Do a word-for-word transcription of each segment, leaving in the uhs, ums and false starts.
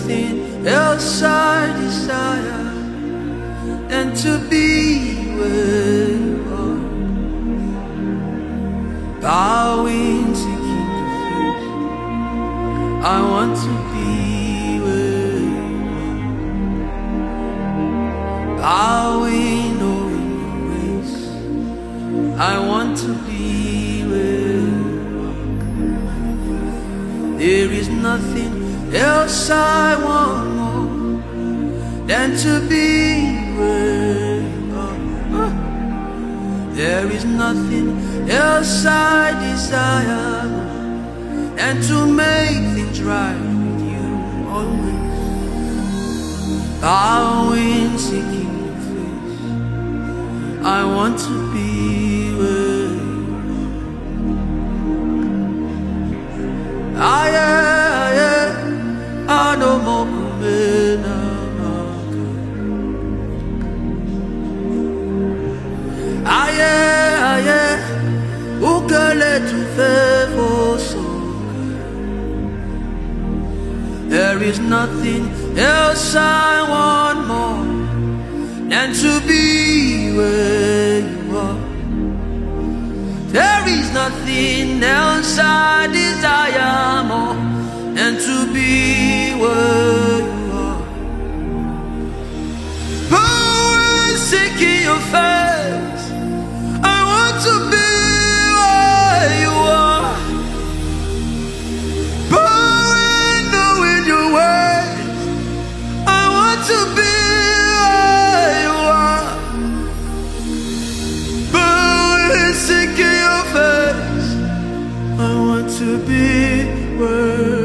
nothing else I desire than to be where you are, bowing, seeking your face. I want to be where you are, bowing, knowing your ways. I want to be where you are. There is nothing else I want more than to be where you are. There is nothing else I desire than to make things right with you always, bowing, seeking your face. I want to be where you are. I am no more kumena aye aye ukele tu fevoso. There is nothing else I want more than to be where you are. There is nothing else I desire more and to be where you are, always seeking your face. I want to be where you are, always knowing your ways. I want to be where you are, always seeking your face. I want to be where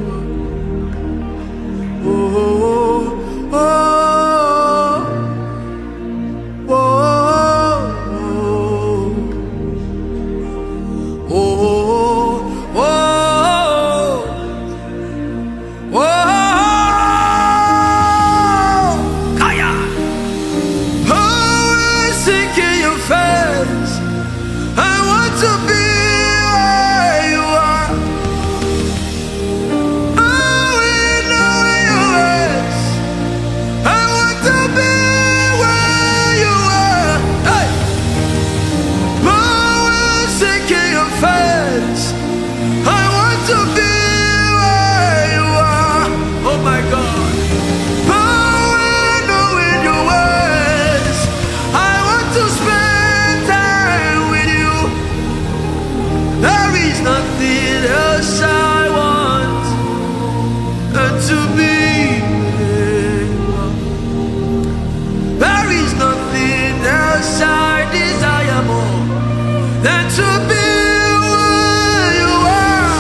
than to be where you are,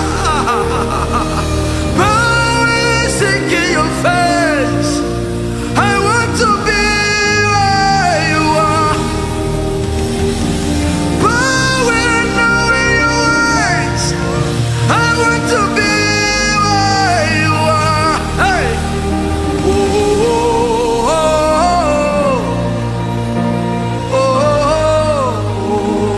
always seeking your face. I want to be where you are, always knowing your ways. I want to be where you are. Hey. Oh, oh, oh, oh, oh, oh.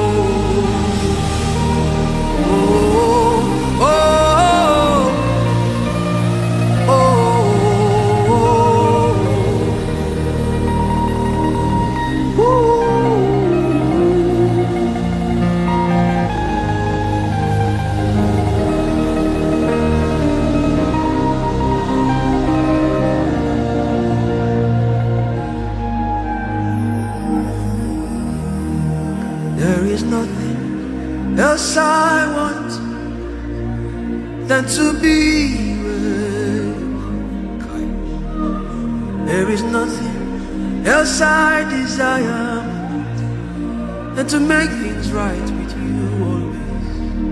There is nothing else I want than to be where you are. There is nothing else I desire than to make things right with you always.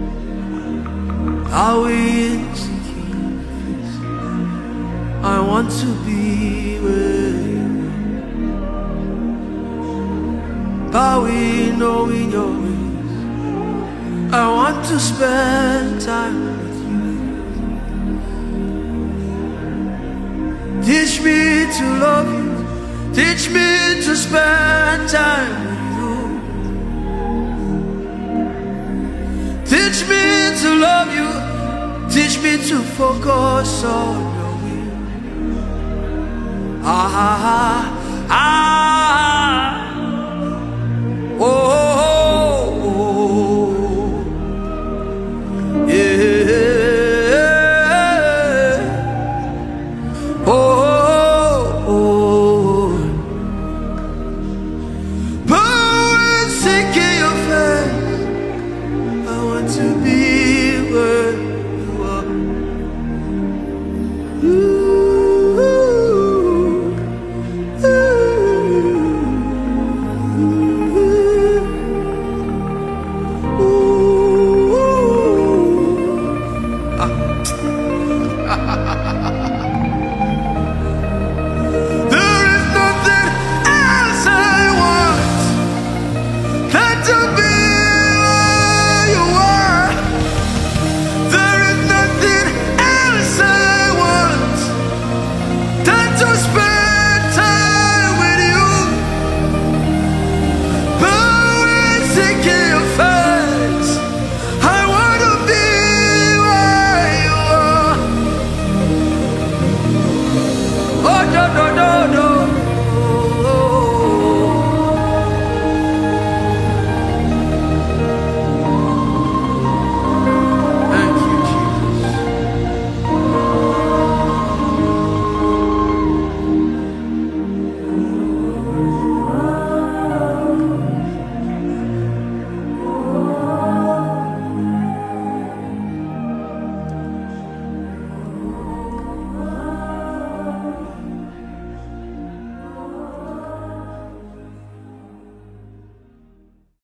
I will seek your face. I want to be where you are, bowing, knowing your ways. I want to spend time with you. Teach me to love you. Teach me to spend time with you. Teach me to love you. Teach me to focus on your will. ah, ah, oh, oh, yeah, oh, oh, power and seeking your face. I want to be where you are. Ooh.